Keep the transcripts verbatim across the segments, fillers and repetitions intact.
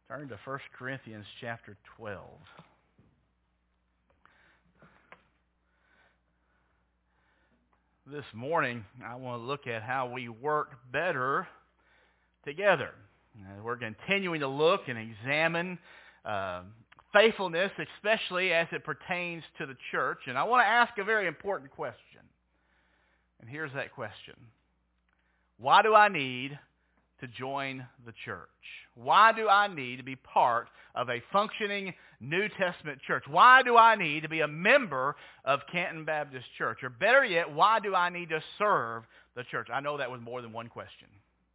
Turn to First Corinthians chapter twelve. This morning, I want to look at how we work better together. Uh, we're continuing to look and examine uh, faithfulness, especially as it pertains to the church. And I want to ask a very important question. And here's that question. Why do I need to join the church? Why do I need to be part of a functioning New Testament church? Why do I need to be a member of Canton Baptist Church? Or better yet, why do I need to serve the church? I know that was more than one question.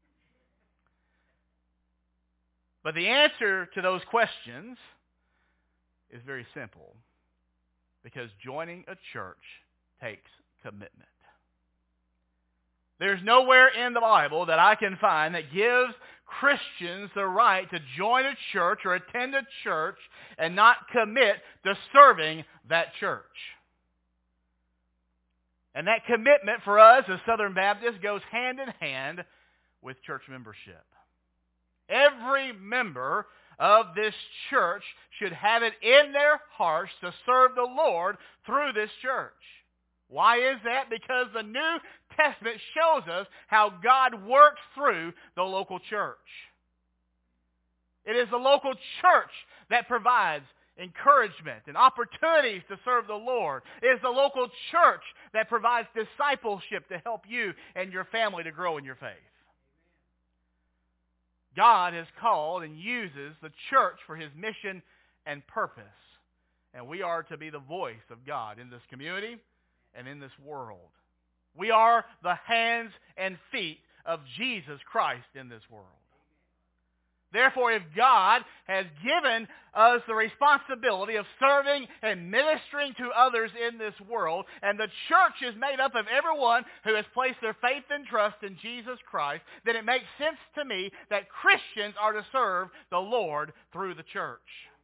But the answer to those questions is very simple. Because joining a church takes commitment. There's nowhere in the Bible that I can find that gives Christians the right to join a church or attend a church and not commit to serving that church. And that commitment for us as Southern Baptists goes hand in hand with church membership. Every member of this church should have it in their hearts to serve the Lord through this church. Why is that? Because the New Testament shows us how God works through the local church. It is the local church that provides encouragement and opportunities to serve the Lord. It is the local church that provides discipleship to help you and your family to grow in your faith. God has called and uses the church for His mission and purpose. And we are to be the voice of God in this community and in this world. We are the hands and feet of Jesus Christ in this world. Therefore, if God has given us the responsibility of serving and ministering to others in this world, and the church is made up of everyone who has placed their faith and trust in Jesus Christ, then it makes sense to me that Christians are to serve the Lord through the church.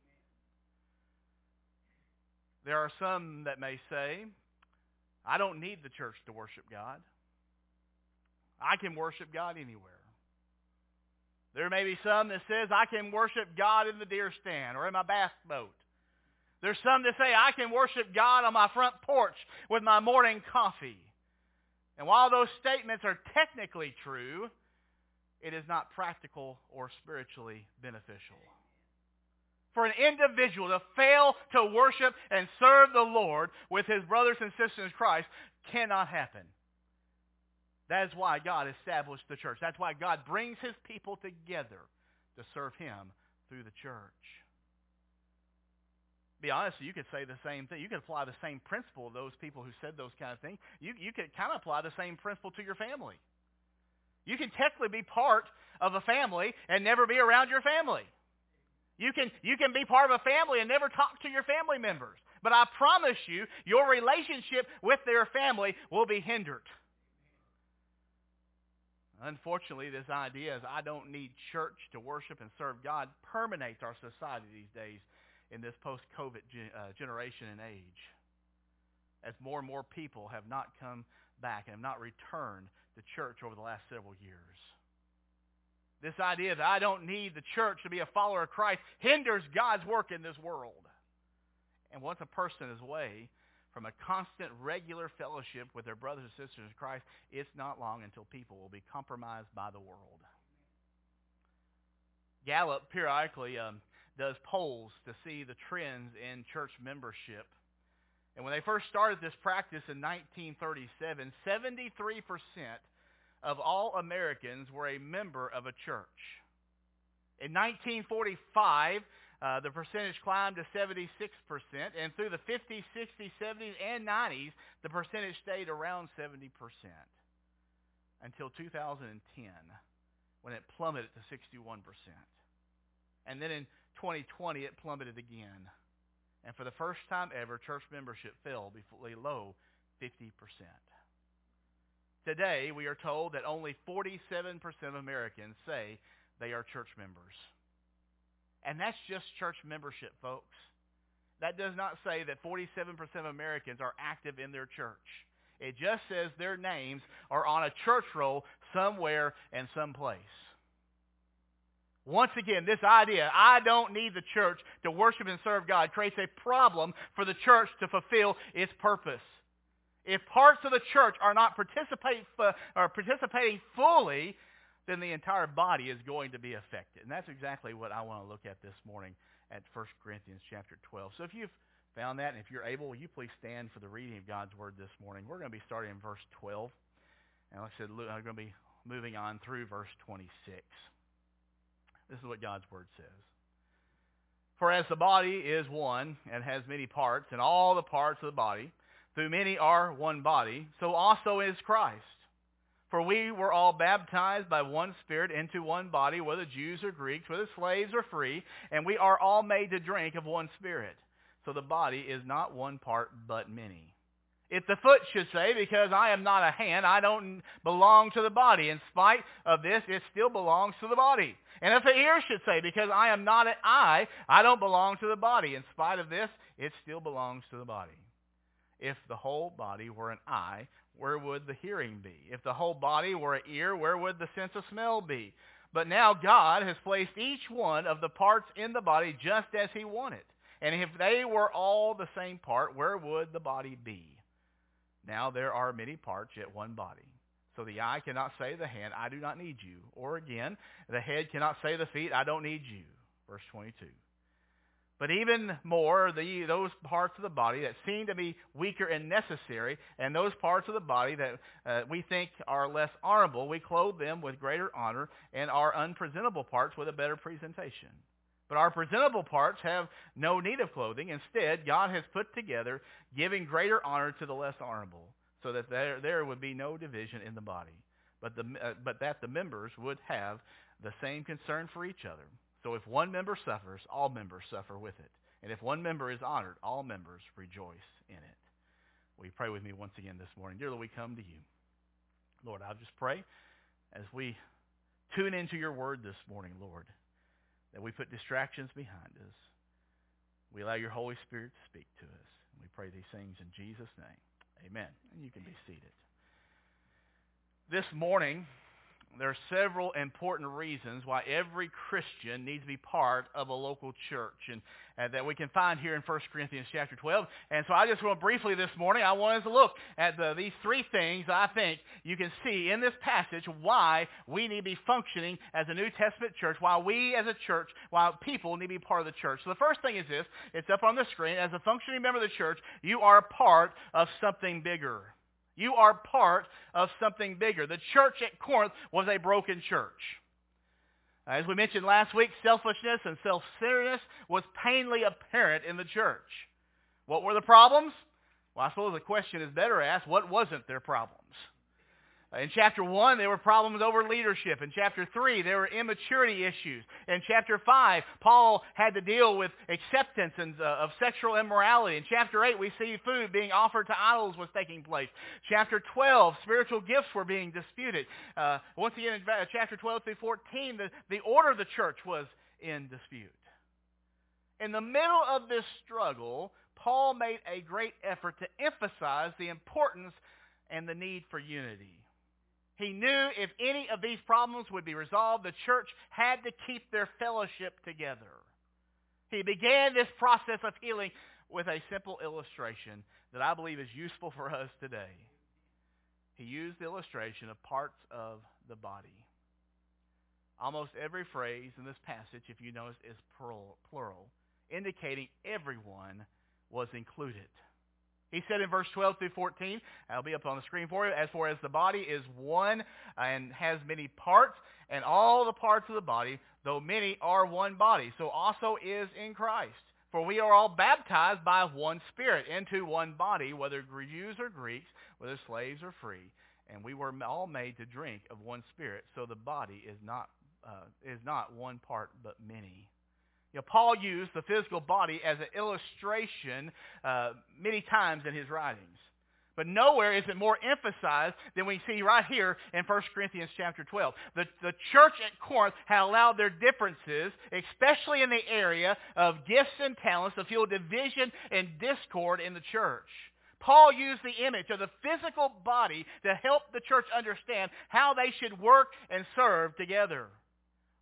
There are some that may say, I don't need the church to worship God. I can worship God anywhere. There may be some that says I can worship God in the deer stand or in my bass boat. There's some that say I can worship God on my front porch with my morning coffee. And while those statements are technically true, it is not practical or spiritually beneficial. For an individual to fail to worship and serve the Lord with his brothers and sisters in Christ cannot happen. That is why God established the church. That's why God brings His people together to serve Him through the church. Be honest, you could say the same thing. You could apply the same principle to those people who said those kind of things. You, you could kind of apply the same principle to your family. You can technically be part of a family and never be around your family. You can, you can be part of a family and never talk to your family members. But I promise you, your relationship with their family will be hindered. Unfortunately, this idea is I don't need church to worship and serve God permeates our society these days in this post-COVID ge- uh, generation and age. As more and more people have not come back and have not returned to church over the last several years. This idea that I don't need the church to be a follower of Christ hinders God's work in this world. And once a person is away from a constant, regular fellowship with their brothers and sisters in Christ, it's not long until people will be compromised by the world. Gallup periodically um, does polls to see the trends in church membership. And when they first started this practice in nineteen thirty-seven, seventy-three percent of all Americans were a member of a church. In nineteen forty-five, Uh, the percentage climbed to seventy-six percent, and through the fifties, sixties, seventies, and nineties, the percentage stayed around seventy percent until two thousand ten, when it plummeted to sixty-one percent. And then in twenty twenty, it plummeted again. And for the first time ever, church membership fell below fifty percent. Today, we are told that only forty-seven percent of Americans say they are church members. And that's just church membership, folks. That does not say that forty-seven percent of Americans are active in their church. It just says their names are on a church roll somewhere and someplace. Once again, this idea, I don't need the church to worship and serve God, creates a problem for the church to fulfill its purpose. If parts of the church are not participate, or participating fully, then the entire body is going to be affected. And that's exactly what I want to look at this morning at First Corinthians chapter twelve. So if you've found that, and if you're able, will you please stand for the reading of God's Word this morning? We're going to be starting in verse twelve. And like I said, I'm going to be moving on through verse twenty-six. This is what God's Word says. For as the body is one and has many parts, and all the parts of the body, through many are one body, so also is Christ. For we were all baptized by one Spirit into one body, whether Jews or Greeks, whether slaves or free, and we are all made to drink of one Spirit. So the body is not one part, but many. If the foot should say, because I am not a hand, I don't belong to the body, in spite of this, it still belongs to the body. And if the ear should say, because I am not an eye, I don't belong to the body, in spite of this, it still belongs to the body. If the whole body were an eye, where would the hearing be? If the whole body were an ear, where would the sense of smell be? But now God has placed each one of the parts in the body just as he wanted. And if they were all the same part, where would the body be? Now there are many parts, yet one body. So the eye cannot say to the hand, I do not need you. Or again, the head cannot say to the feet, I don't need you. Verse twenty-two. But even more, the, those parts of the body that seem to be weaker and necessary, and those parts of the body that uh, we think are less honorable, we clothe them with greater honor, and our unpresentable parts with a better presentation. But our presentable parts have no need of clothing. Instead, God has put together, giving greater honor to the less honorable, so that there, there would be no division in the body, but, the, uh, but that the members would have the same concern for each other. So if one member suffers, all members suffer with it. And if one member is honored, all members rejoice in it. Will you pray with me once again this morning? Dear Lord, we come to you. Lord, I'll just pray as we tune into your word this morning, Lord, that we put distractions behind us. We allow your Holy Spirit to speak to us. And we pray these things in Jesus' name. Amen. And you can be seated. This morning, there are several important reasons why every Christian needs to be part of a local church, and, and that we can find here in First Corinthians chapter twelve. And so I just want to briefly this morning, I want us to look at the, these three things I think you can see in this passage why we need to be functioning as a New Testament church, why we as a church, why people need to be part of the church. So the first thing is this, it's up on the screen. As a functioning member of the church, you are a part of something bigger. You are part of something bigger. The church at Corinth was a broken church. As we mentioned last week, selfishness and self-centeredness was painfully apparent in the church. What were the problems? Well, I suppose the question is better asked, what wasn't their problems? In chapter one, there were problems over leadership. In chapter three, there were immaturity issues. In chapter five, Paul had to deal with acceptance and, uh, of sexual immorality. In chapter eight, we see food being offered to idols was taking place. Chapter twelve, spiritual gifts were being disputed. Uh, once again, in chapter twelve through fourteen, the, the order of the church was in dispute. In the middle of this struggle, Paul made a great effort to emphasize the importance and the need for unity. He knew if any of these problems would be resolved, the church had to keep their fellowship together. He began this process of healing with a simple illustration that I believe is useful for us today. He used the illustration of parts of the body. Almost every phrase in this passage, if you notice, is plural, indicating everyone was included. He said in verse twelve through fourteen, I'll be up on the screen for you, as for as the body is one and has many parts, and all the parts of the body, though many, are one body, so also is in Christ. For we are all baptized by one Spirit into one body, whether Jews or Greeks, whether slaves or free, and we were all made to drink of one Spirit, so the body is not uh, is not one part but many. You know, Paul used the physical body as an illustration uh, many times in his writings. But nowhere is it more emphasized than we see right here in First Corinthians chapter twelve. The, the church at Corinth had allowed their differences, especially in the area of gifts and talents, to fuel division and discord in the church. Paul used the image of the physical body to help the church understand how they should work and serve together.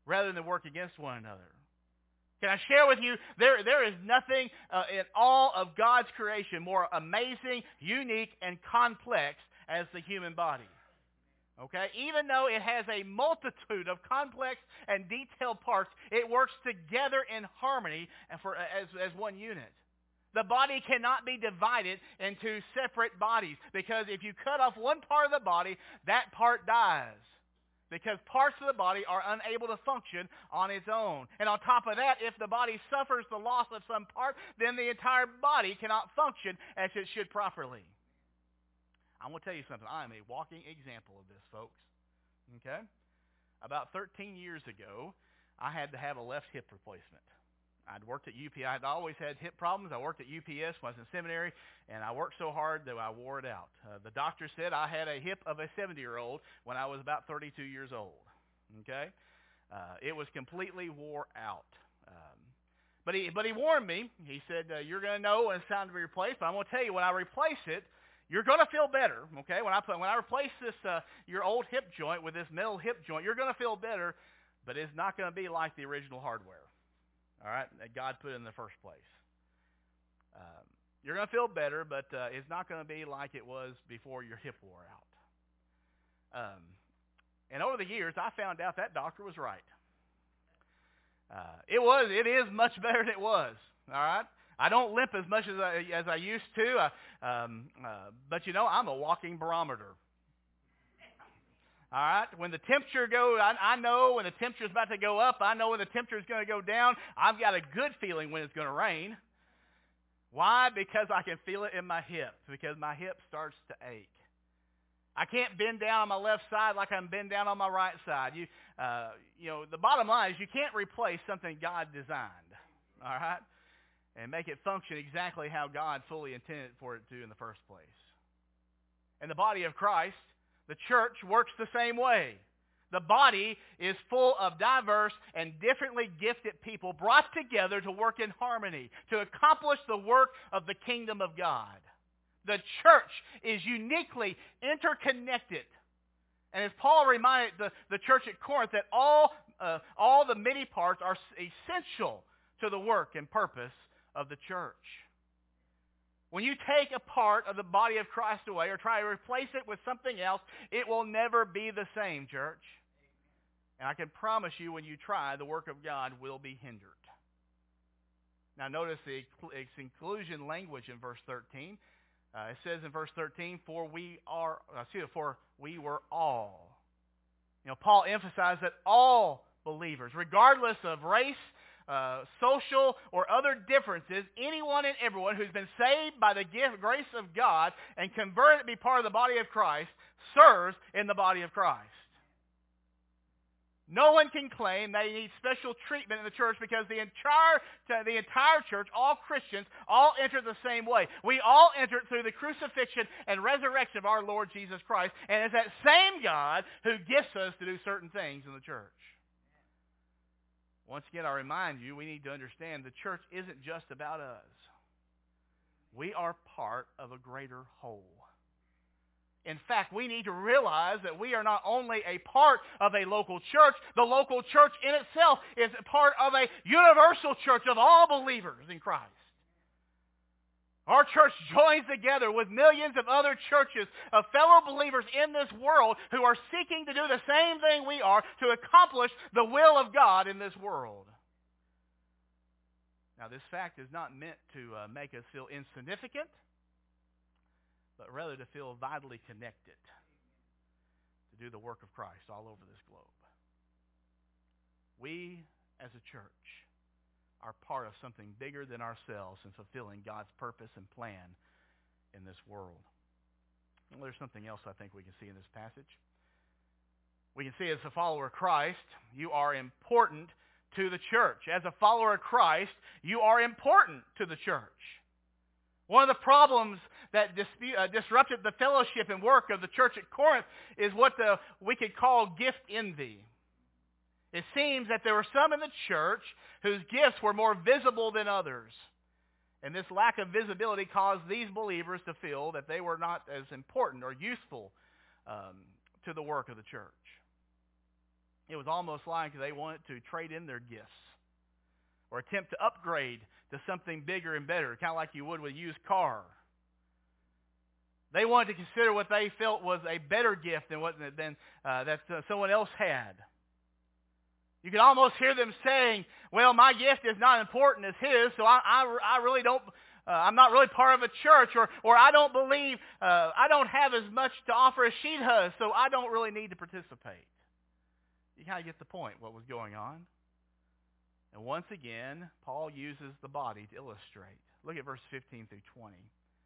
rather than work against one another. Can I share with you, there, there is nothing uh, in all of God's creation more amazing, unique, and complex as the human body. Okay? Even though it has a multitude of complex and detailed parts, it works together in harmony and for, as, as one unit. The body cannot be divided into separate bodies, because if you cut off one part of the body, that part dies. Because parts of the body are unable to function on its own. And on top of that, if the body suffers the loss of some part, then the entire body cannot function as it should properly. I'm going to tell you something. I am a walking example of this, folks. Okay? About thirteen years ago, I had to have a left hip replacement. I'd worked at U P S. I'd always had hip problems. I worked at U P S when I was in seminary, and I worked so hard that I wore it out. Uh, the doctor said I had a hip of a seventy-year-old when I was about thirty-two years old. Okay? Uh, it was completely wore out. Um, but he but he warned me. He said, uh, you're going to know when it's time to be replaced, but I'm going to tell you, when I replace it, you're going to feel better. Okay? When I put, when I replace this uh, your old hip joint with this metal hip joint, you're going to feel better, but it's not going to be like the original hardware. All right, that God put in the first place. Um, you're going to feel better, but uh, it's not going to be like it was before your hip wore out. Um, and over the years, I found out that doctor was right. Uh, it was, it is much better than it was. All right, I don't limp as much as I as I used to, uh, um, uh, but you know, I'm a walking barometer. All right, when the temperature goes, I, I know when the temperature is about to go up. I know when the temperature is going to go down. I've got a good feeling when it's going to rain. Why? Because I can feel it in my hip, because my hip starts to ache. I can't bend down on my left side like I'm bend down on my right side. You, uh, you know, the bottom line is you can't replace something God designed, all right, and make it function exactly how God fully intended for it to in the first place. And the body of Christ, the church, works the same way. The body is full of diverse and differently gifted people brought together to work in harmony, to accomplish the work of the kingdom of God. The church is uniquely interconnected. And as Paul reminded the, the church at Corinth, that all, uh, all the many parts are essential to the work and purpose of the church. When you take a part of the body of Christ away or try to replace it with something else, it will never be the same, church. And I can promise you, when you try, the work of God will be hindered. Now notice the inclusion language in verse thirteen. Uh, it says in verse thirteen, for we are, uh, excuse me, for we were all. You know, Paul emphasized that all believers, regardless of race, Uh, social or other differences, anyone and everyone who's been saved by the gift, grace of God and converted to be part of the body of Christ serves in the body of Christ. No one can claim they need special treatment in the church, because the entire, the entire church, all Christians, all enter the same way. We all enter through the crucifixion and resurrection of our Lord Jesus Christ, and it's that same God who gifts us to do certain things in the church. Once again, I remind you, we need to understand the church isn't just about us. We are part of a greater whole. In fact, we need to realize that we are not only a part of a local church, the local church in itself is a part of a universal church of all believers in Christ. Our church joins together with millions of other churches of fellow believers in this world who are seeking to do the same thing we are to accomplish the will of God in this world. Now, this fact is not meant to uh, make us feel insignificant, but rather to feel vitally connected to do the work of Christ all over this globe. We, as a church, are part of something bigger than ourselves in fulfilling God's purpose and plan in this world. Well, there's something else I think we can see in this passage. We can see, as a follower of Christ, you are important to the church. As a follower of Christ, you are important to the church. One of the problems that dispute, uh, disrupted the fellowship and work of the church at Corinth is what the, we could call gift envy. It seems that there were some in the church whose gifts were more visible than others. And this lack of visibility caused these believers to feel that they were not as important or useful um, to the work of the church. It was almost like they wanted to trade in their gifts or attempt to upgrade to something bigger and better, kind of like you would with a used car. They wanted to consider what they felt was a better gift than what than uh, that uh, someone else had. You can almost hear them saying, "Well, my gift is not important as his, so I, I, I really don't. Uh, I'm not really part of a church, or or I don't believe uh, I don't have as much to offer as she does, so I don't really need to participate." You kind of get the point. What was going on? And once again, Paul uses the body to illustrate. Look at verse fifteen through twenty.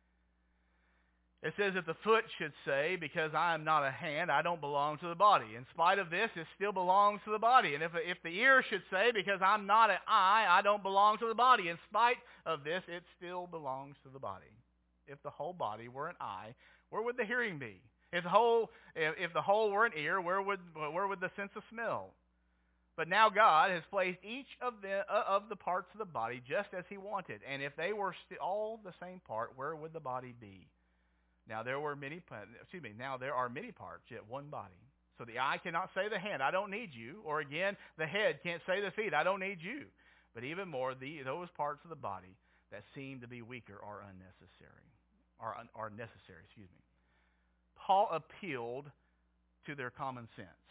It says, "If the foot should say, because I am not a hand, I don't belong to the body. In spite of this, it still belongs to the body. And if, if the ear should say, because I'm not an eye, I don't belong to the body. In spite of this, it still belongs to the body. If the whole body were an eye, where would the hearing be? If the whole, if, if the whole were an ear, where would, where would the sense of smell? But now God has placed each of the, uh, of the parts of the body just as he wanted. And if they were st- all the same part, where would the body be? Now there were many, excuse me, now there are many parts, yet one body. So the eye cannot say the hand, I don't need you. Or again, the head can't say the feet, I don't need you. But even more, the, those parts of the body that seem to be weaker are unnecessary. Are, are necessary, excuse me. Paul appealed to their common sense.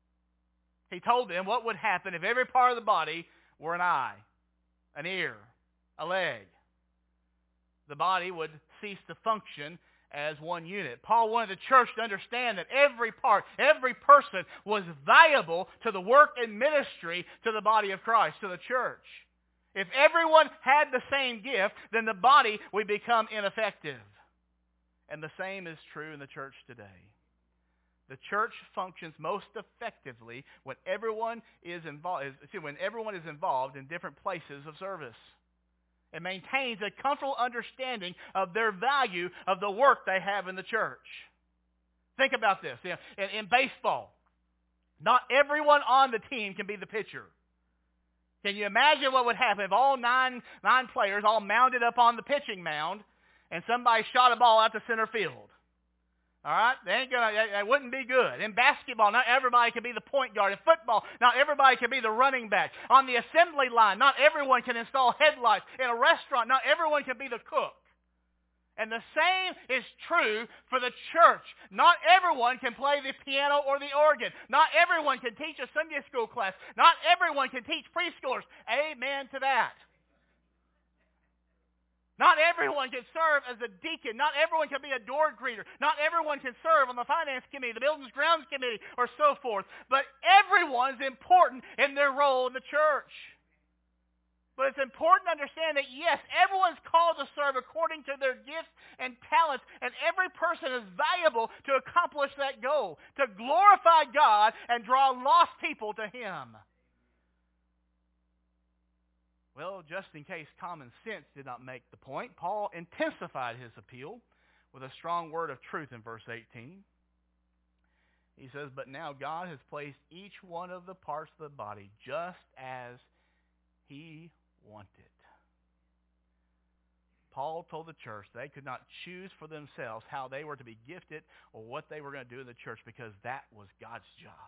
He told them what would happen if every part of the body were an eye, an ear, a leg. The body would cease to function as one unit. Paul wanted the church to understand that every part, every person was valuable to the work and ministry to the body of Christ, to the church. If everyone had the same gift, then the body would become ineffective. And the same is true in the church today. The church functions most effectively when everyone is involved, when everyone is involved in different places of service. It maintains a comfortable understanding of their value of the work they have in the church. Think about this. In, in baseball, not everyone on the team can be the pitcher. Can you imagine what would happen if all nine, nine players all mounded up on the pitching mound and somebody shot a ball out to center field? All right? They ain't gonna, that wouldn't be good. In basketball, not everybody can be the point guard. In football, not everybody can be the running back. On the assembly line, not everyone can install headlights. In a restaurant, not everyone can be the cook. And the same is true for the church. Not everyone can play the piano or the organ. Not everyone can teach a Sunday school class. Not everyone can teach preschoolers. Amen to that. Not everyone can serve as a deacon. Not everyone can be a door greeter. Not everyone can serve on the finance committee, the buildings grounds committee, or so forth. But everyone's important in their role in the church. But it's important to understand that, yes, everyone's called to serve according to their gifts and talents, and every person is valuable to accomplish that goal, to glorify God and draw lost people to Him. Well, just in case common sense did not make the point, Paul intensified his appeal with a strong word of truth in verse eighteen. He says, "But now God has placed each one of the parts of the body just as He wanted." Paul told the church they could not choose for themselves how they were to be gifted or what they were going to do in the church, because that was God's job.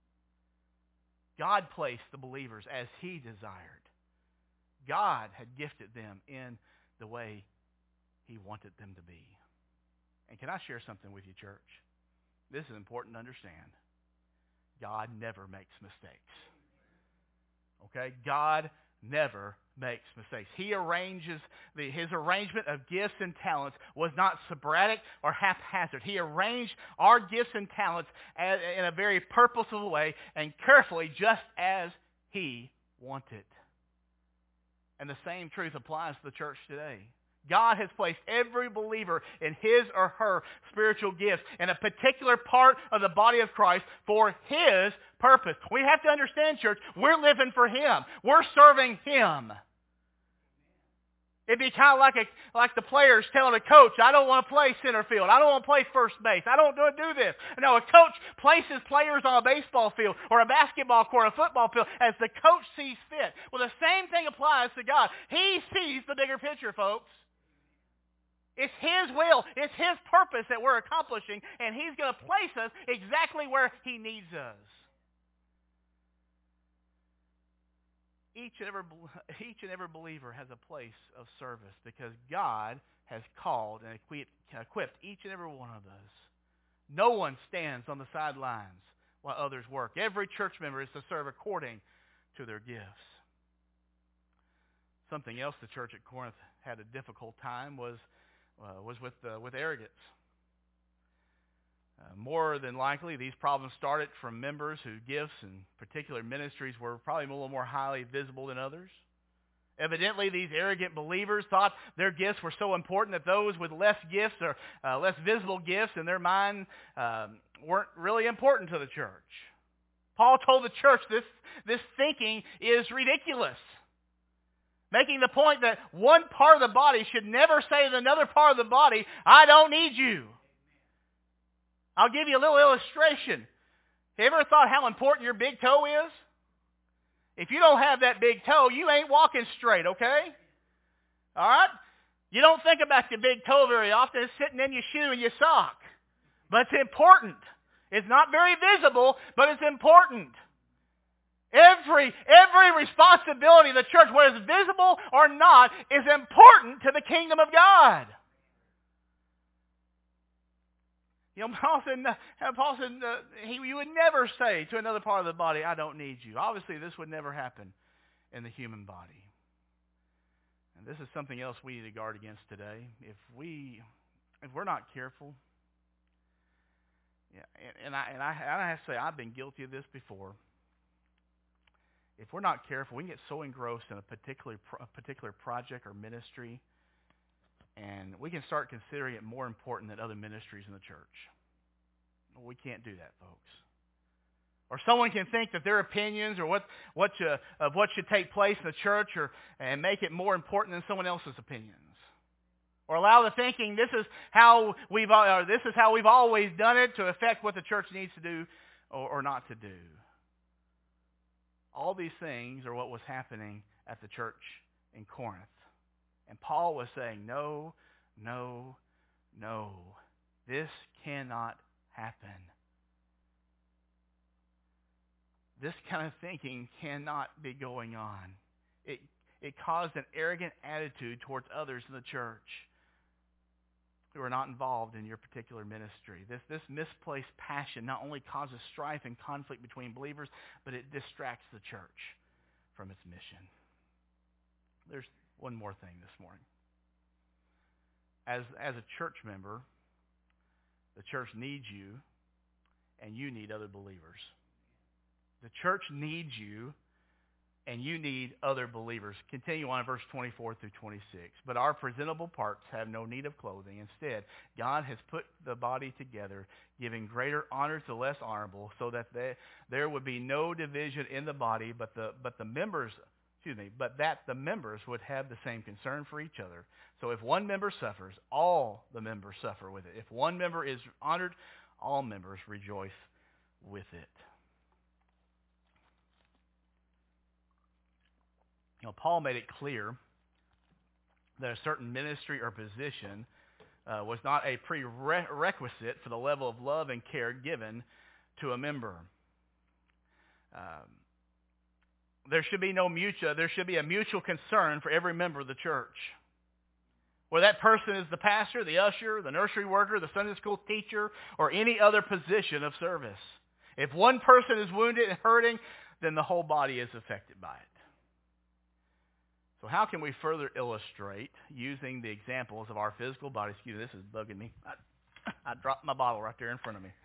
God placed the believers as He desired. God had gifted them in the way He wanted them to be. And can I share something with you, church? This is important to understand. God never makes mistakes. Okay? God never makes mistakes. He arranges, the, His arrangement of gifts and talents was not sporadic or haphazard. He arranged our gifts and talents as, in a very purposeful way and carefully, just as He wanted. And the same truth applies to the church today. God has placed every believer in his or her spiritual gifts in a particular part of the body of Christ for His purpose. We have to understand, church, we're living for Him. We're serving Him. It'd be kind of like a, like the players telling a coach, "I don't want to play center field. I don't want to play first base. I don't do, do this." No, a coach places players on a baseball field or a basketball court, a football field, as the coach sees fit. Well, the same thing applies to God. He sees the bigger picture, folks. It's His will. It's His purpose that we're accomplishing, and He's going to place us exactly where He needs us. each and every each and every believer has a place of service because God has called and equipped, equipped each and every one of those. No one stands on the sidelines while others work. Every church member is to serve according to their gifts. Something else the church at Corinth had a difficult time was uh, was with uh, with arrogance. Uh, more than likely, these problems started from members whose gifts and particular ministries were probably a little more highly visible than others. Evidently, these arrogant believers thought their gifts were so important that those with less gifts or uh, less visible gifts in their mind um, weren't really important to the church. Paul told the church this, this thinking is ridiculous, making the point that one part of the body should never say to another part of the body, I don't need you. I'll give you a little illustration. Have you ever thought how important your big toe is? If you don't have that big toe, you ain't walking straight, okay? All right? You don't think about your big toe very often. It's sitting in your shoe and your sock. But it's important. It's not very visible, but it's important. Every, every responsibility of the church, whether it's visible or not, is important to the kingdom of God. You know, Paul said, Paul said uh, he, you would never say to another part of the body, I don't need you. Obviously, this would never happen in the human body. And this is something else we need to guard against today. If, we, if we're not careful, yeah, and, and, I, and, I, and I have to say, I've been guilty of this before. If we're not careful, we can get so engrossed in a particular, a particular project or ministry, and we can start considering it more important than other ministries in the church. We can't do that, folks. Or someone can think that their opinions or what what uh, of what should take place in the church or and make it more important than someone else's opinions. Or allow the thinking this is how we've or this is how we've always done it to affect what the church needs to do or, or not to do. All these things are what was happening at the church in Corinth. And Paul was saying, no, no, no. This cannot happen. This kind of thinking cannot be going on. It, it caused an arrogant attitude towards others in the church who are not involved in your particular ministry. This, this misplaced passion not only causes strife and conflict between believers, but it distracts the church from its mission. There's one more thing this morning. As, as a church member, the church needs you, and you need other believers. The church needs you, and you need other believers. Continue on in verse twenty-four through twenty-six. But our presentable parts have no need of clothing. Instead, God has put the body together, giving greater honor to the less honorable, so that they, there would be no division in the body, but the but the members, excuse me, but that the members would have the same concern for each other. So if one member suffers, all the members suffer with it. If one member is honored, all members rejoice with it. You know, Paul made it clear that a certain ministry or position uh, was not a prerequisite for the level of love and care given to a member. Um, there should be no mutual. There should be a mutual concern for every member of the church. Whether that person is the pastor, the usher, the nursery worker, the Sunday school teacher, or any other position of service. If one person is wounded and hurting, then the whole body is affected by it. So how can we further illustrate using the examples of our physical body? Excuse me, this is bugging me. I, I dropped my bottle right there in front of me.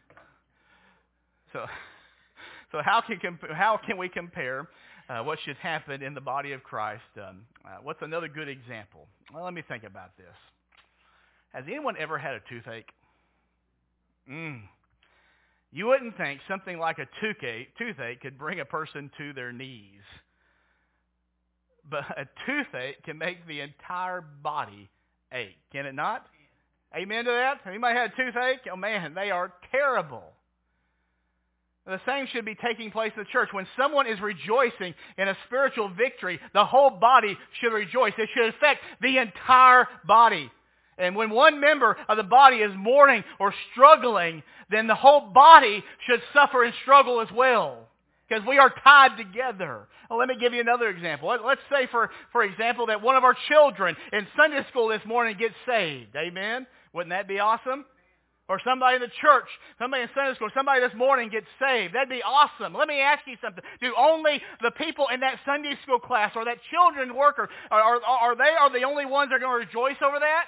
So, so how can how can we compare uh, what should happen in the body of Christ? Um, uh, what's another good example? Well, let me think about this. Has anyone ever had a toothache? Mm. You wouldn't think something like a toothache, toothache could bring a person to their knees. But a toothache can make the entire body ache, can it not? Amen to that? Anybody had a toothache? Oh man, they are terrible. The same should be taking place in the church. When someone is rejoicing in a spiritual victory, the whole body should rejoice. It should affect the entire body. And when one member of the body is mourning or struggling, then the whole body should suffer and struggle as well. because we are tied together. Well, let me give you another example. Let, let's say, for, for example, that one of our children in Sunday school this morning gets saved. Amen? Wouldn't that be awesome? Or somebody in the church, somebody in Sunday school, somebody this morning gets saved. That'd be awesome. Let me ask you something. Do only the people in that Sunday school class or that children's worker, are, are, are they are the only ones that are going to rejoice over that?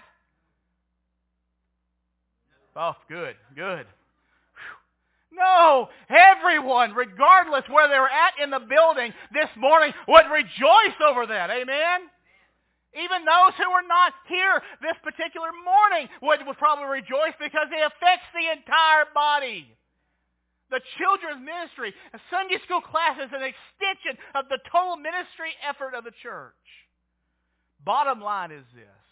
Oh, good, good. No, everyone, regardless where they were at in the building this morning, would rejoice over that. Amen? Even those who were not here this particular morning would, would probably rejoice because it affects the entire body. The children's ministry, a Sunday school class is an extension of the total ministry effort of the church. Bottom line is this.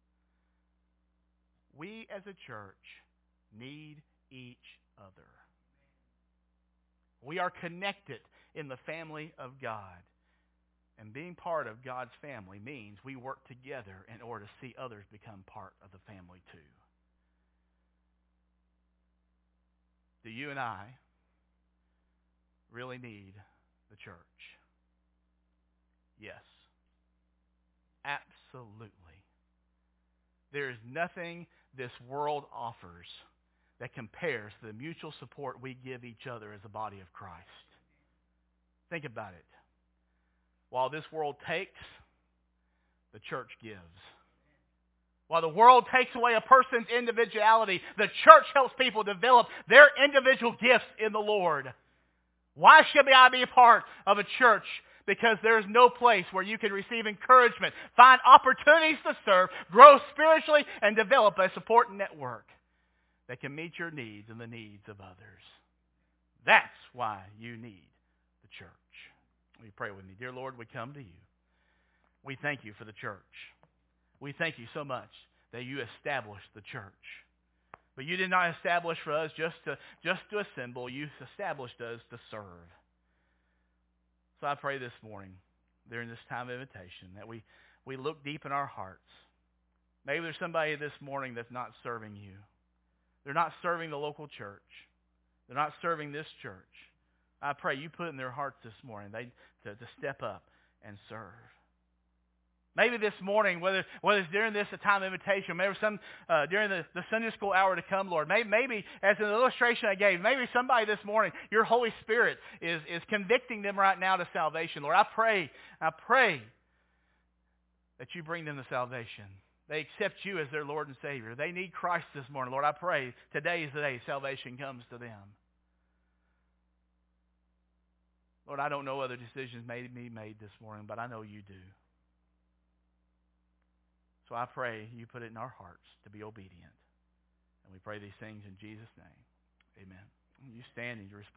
We as a church need each other. We are connected in the family of God. And being part of God's family means we work together in order to see others become part of the family too. Do you and I really need the church? Yes. Absolutely. There is nothing this world offers that compares to the mutual support we give each other as a body of Christ. Think about it. While this world takes, the church gives. While the world takes away a person's individuality, the church helps people develop their individual gifts in the Lord. Why should I be a part of a church? Because there is no place where you can receive encouragement, find opportunities to serve, grow spiritually, and develop a support network that can meet your needs and the needs of others. That's why you need the church. Will you pray with me? Dear Lord, we come to you. We thank you for the church. We thank you so much that you established the church. But you did not establish for us just to, just to assemble. You established us to serve. So I pray this morning, during this time of invitation, that we, we look deep in our hearts. Maybe there's somebody this morning that's not serving you. They're not serving the local church. They're not serving this church. I pray you put in their hearts this morning they, to, to step up and serve. Maybe this morning, whether whether it's during this a time of invitation, maybe some uh, during the, the Sunday school hour to come, Lord. Maybe, maybe as an illustration I gave, maybe somebody this morning, your Holy Spirit is, is convicting them right now to salvation. Lord, I pray, I pray that you bring them to salvation. They accept you as their Lord and Savior. They need Christ this morning. Lord, I pray today is the day salvation comes to them. Lord, I don't know other decisions may be made this morning, but I know you do. So I pray you put it in our hearts to be obedient. And we pray these things in Jesus' name. Amen. You stand and you respond.